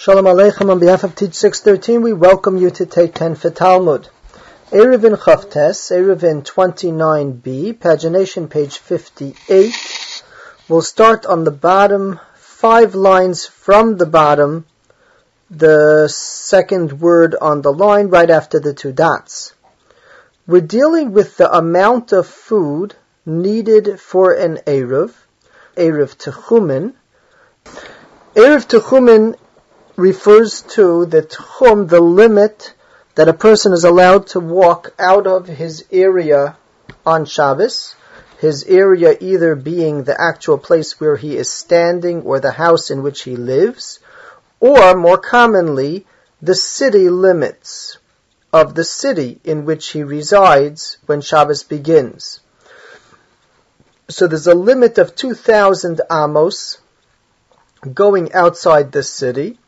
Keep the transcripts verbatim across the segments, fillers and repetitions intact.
Shalom Aleichem. On behalf of Teach six thirteen, we welcome you to take ten for Talmud. Eruvin Chavtes, Eruvin twenty-nine b, pagination page fifty-eight. We'll start on the bottom, five lines from the bottom, the second word on the line right after the two dots. We're dealing with the amount of food needed for an Eruv, Eruv Techumen. Eruv Techumen refers to the Tchum, the limit that a person is allowed to walk out of his area on Shabbos, his area either being the actual place where he is standing or the house in which he lives, or more commonly, the city limits of the city in which he resides when Shabbos begins. So there's a limit of two thousand amos going outside the city,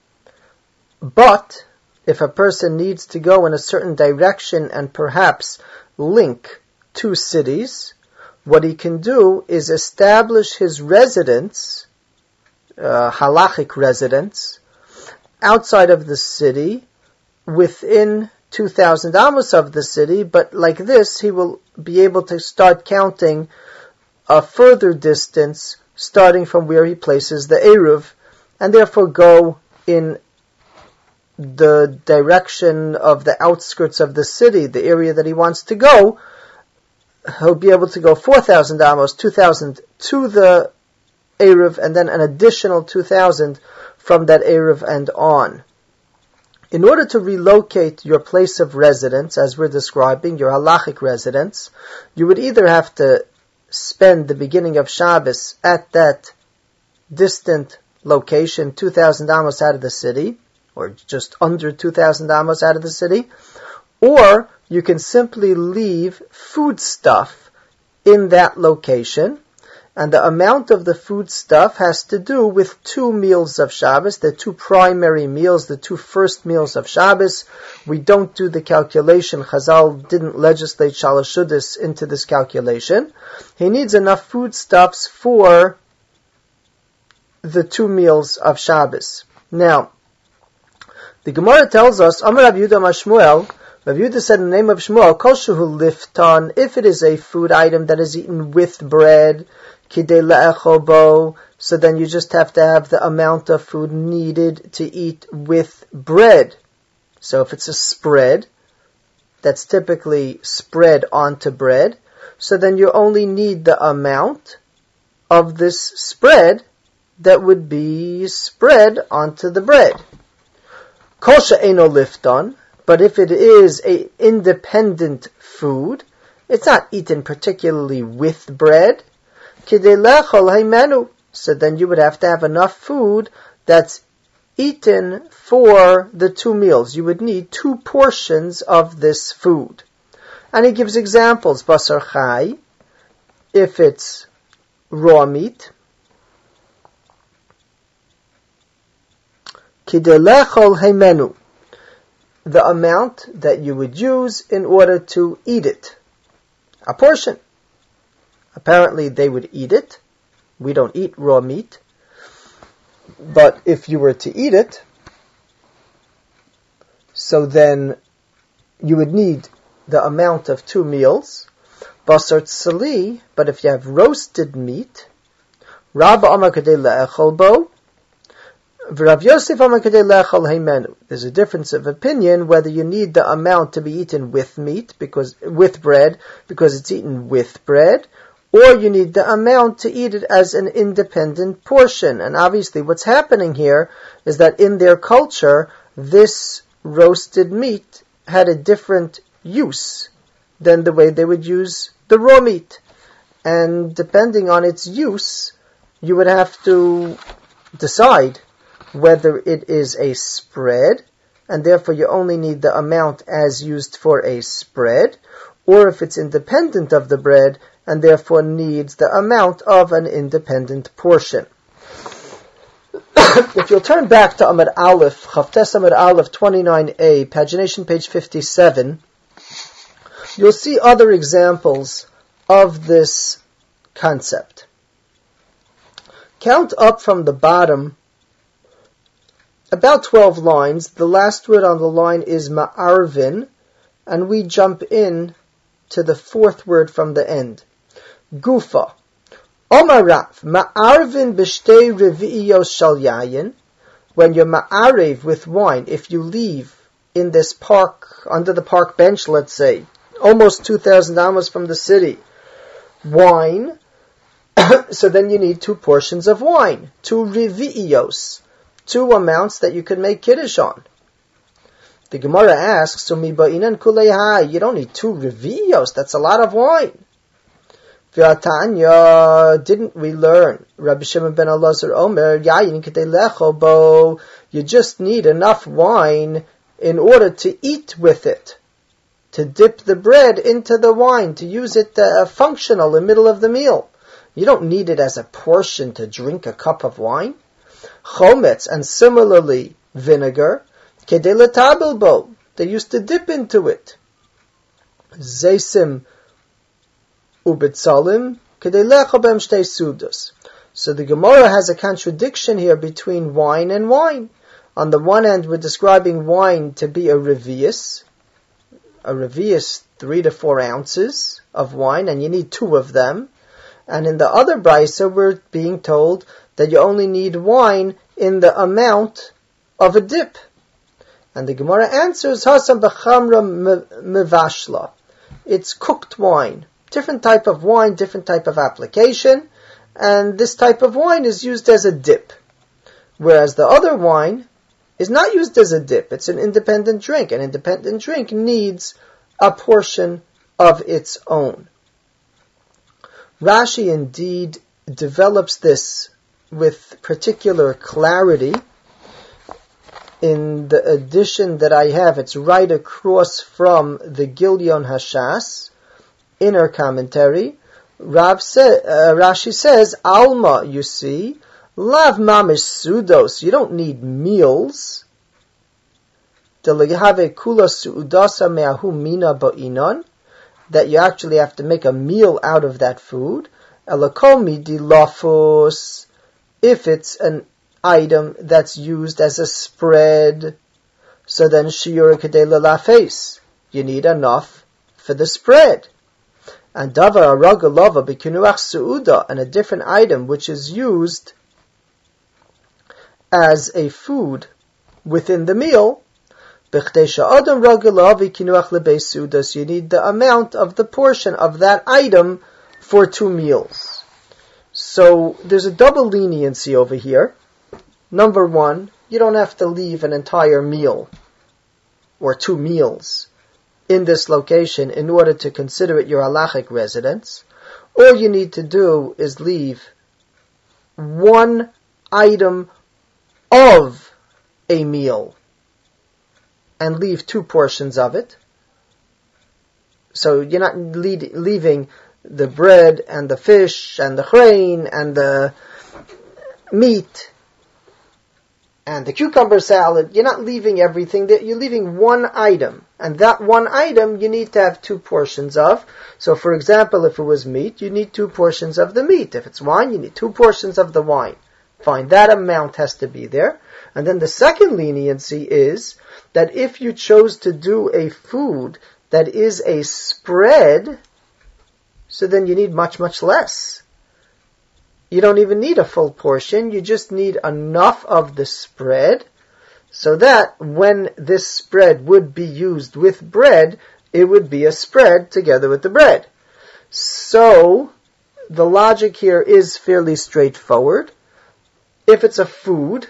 but if a person needs to go in a certain direction and perhaps link two cities, what he can do is establish his residence, uh, halachic residence, outside of the city, within two thousand amos of the city, but like this, he will be able to start counting a further distance, starting from where he places the Eruv, and therefore go in the direction of the outskirts of the city, the area that he wants to go. He'll be able to go four thousand amos, two thousand to the Eruv, and then an additional two thousand from that Eruv and on. In order to relocate your place of residence, as we're describing, your halachic residence, you would either have to spend the beginning of Shabbos at that distant location, two thousand amos out of the city, or just under two thousand amos out of the city, or you can simply leave food stuff in that location, and the amount of the food stuff has to do with two meals of Shabbos, the two primary meals, the two first meals of Shabbos. We don't do the calculation. Chazal didn't legislate Shalosh Shudas into this calculation. He needs enough foodstuffs for the two meals of Shabbos. Now, the Gemara tells us, Amar Rav Yehuda Amar Shmuel, Rav Yehuda said in the name of Shmuel, Kol shehu lifton, if it is a food item that is eaten with bread, kidei le'echol bo, so then you just have to have the amount of food needed to eat with bread. So if it's a spread, that's typically spread onto bread, so then you only need the amount of this spread that would be spread onto the bread. Kol she'eino lifton, but if it is a independent food, it's not eaten particularly with bread, kidei lechol haimenu, so then you would have to have enough food that's eaten for the two meals. You would need two portions of this food. And he gives examples, basar chai, if it's raw meat, kidei lechol haimenu, the amount that you would use in order to eat it. A portion. Apparently they would eat it. We don't eat raw meat. But if you were to eat it, so then you would need the amount of two meals. Basar tzali, but if you have roasted meat, Rabba amar kadei le'echol bo, Rav Yosef amar kadei le'echol haimenu. There's a difference of opinion whether you need the amount to be eaten with meat, because with bread, because it's eaten with bread, or you need the amount to eat it as an independent portion. And obviously what's happening here is that in their culture, this roasted meat had a different use than the way they would use the raw meat. And depending on its use, you would have to decide whether it is a spread, and therefore you only need the amount as used for a spread, or if it's independent of the bread, and therefore needs the amount of an independent portion. If you'll turn back to Amud Aleph, Chavtes Amud Aleph twenty-nine a, pagination page fifty-seven, you'll see other examples of this concept. Count up from the bottom about twelve lines. The last word on the line is ma'arvin, and we jump in to the fourth word from the end. Gufa. Omarav, ma'arvin b'shtei revi'iyos shal yayin. When you're ma'arev with wine, if you leave in this park, under the park bench, let's say, almost two thousand amos from the city, wine, so then you need two portions of wine, two revi'iyos, two amounts that you could make kiddush on. The Gemara asks, so miba'inan kulei, you don't need two revi'iyos, that's a lot of wine. V'atanya, didn't we learn? Rabbi Shimon ben Elazar Omer, yayin k'tei lecho bo, you just need enough wine in order to eat with it, to dip the bread into the wine, to use it uh, functional in the middle of the meal. You don't need it as a portion to drink a cup of wine. Chometz, and similarly vinegar, k'dei letabel bo, they used to dip into it. Zeisim ubitzalim, k'dei lecho b'hem shtei sudos. So the Gemara has a contradiction here between wine and wine. On the one hand, we're describing wine to be a revius, a revius, three to four ounces of wine, and you need two of them. And in the other brisa, we're being told that you only need wine in the amount of a dip. And the Gemara answers, Hasam b'chamra mevashla. It's cooked wine. Different type of wine, different type of application. And this type of wine is used as a dip. Whereas the other wine is not used as a dip. It's an independent drink. An independent drink needs a portion of its own. Rashi indeed develops this with particular clarity. In the edition that I have, it's right across from the Gilyon Hashas, inner commentary. Rav say, uh, Rashi says, Alma, you see, lav mamish sudos, you don't need meals. Delegahave kula suudasa me'ahu mina ba'inon, that you actually have to make a meal out of that food. Elakomi dilafos, if it's an item that's used as a spread, so then shiur kedei lelafes, you need enough for the spread. And davar aragalava b'kinuach suuda, and a different item which is used as a food within the meal, b'chdei sha'adam ragalav b'kinuach lebei suudas, you need the amount of the portion of that item for two meals. So there's a double leniency over here. Number one, you don't have to leave an entire meal or two meals in this location in order to consider it your halachic residence. All you need to do is leave one item of a meal and leave two portions of it. So you're not lead, leaving the bread and the fish and the grain and the meat and the cucumber salad. You're not leaving everything. You're leaving one item. And that one item you need to have two portions of. So for example, if it was meat, you need two portions of the meat. If it's wine, you need two portions of the wine. Fine, that amount has to be there. And then the second leniency is that if you chose to do a food that is a spread, so then you need much, much less. You don't even need a full portion, you just need enough of the spread, so that when this spread would be used with bread, it would be a spread together with the bread. So, the logic here is fairly straightforward. If it's a food,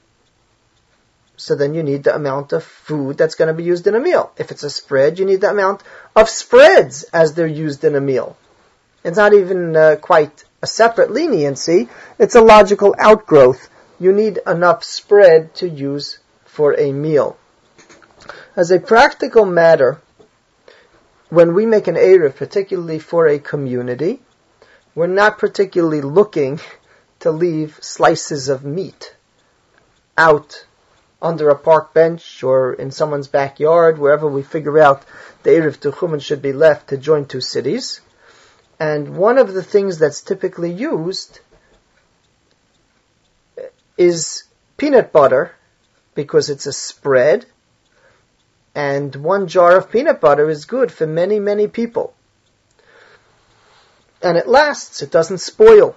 so then you need the amount of food that's going to be used in a meal. If it's a spread, you need the amount of spreads as they're used in a meal. It's not even uh, quite a separate leniency, it's a logical outgrowth. You need enough spread to use for a meal. As a practical matter, when we make an Erev, particularly for a community, we're not particularly looking to leave slices of meat out under a park bench or in someone's backyard, wherever we figure out the Erev Techumen should be left to join two cities. And one of the things that's typically used is peanut butter because it's a spread, and one jar of peanut butter is good for many, many people. And it lasts, it doesn't spoil.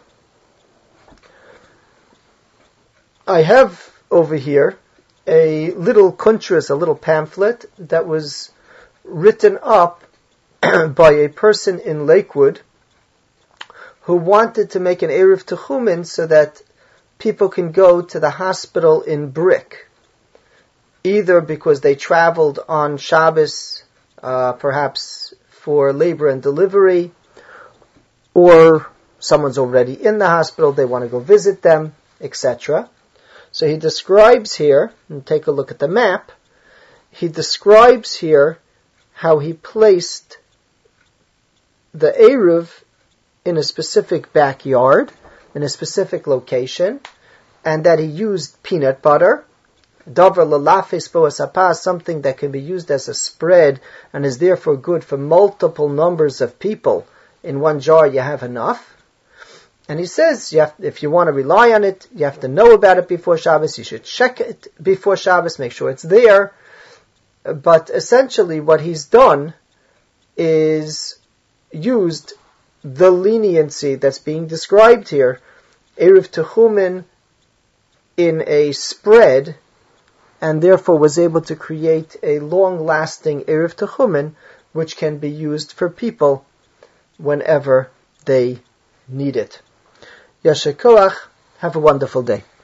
I have over here a little kuntras, a little pamphlet that was written up by a person in Lakewood who wanted to make an Erev Techumen so that people can go to the hospital in Brick, either because they traveled on Shabbos, uh, perhaps for labor and delivery, or someone's already in the hospital, they want to go visit them, et cetera. So he describes here, and take a look at the map, he describes here how he placed the Eruv in a specific backyard, in a specific location, and that he used peanut butter, davar lalafis boasapa, something that can be used as a spread and is therefore good for multiple numbers of people. In one jar you have enough. And he says, you have, if you want to rely on it, you have to know about it before Shabbos, you should check it before Shabbos, make sure it's there. But essentially what he's done is used the leniency that's being described here, Erev Techumen in a spread, and therefore was able to create a long-lasting Erev Techumen, which can be used for people whenever they need it. Yasher Koach, have a wonderful day.